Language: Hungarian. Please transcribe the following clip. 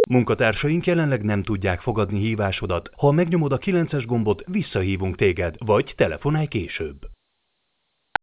Munkatársaink jelenleg nem tudják fogadni hívásodat. Ha megnyomod a 9-es gombot, visszahívunk téged, vagy telefonálj később.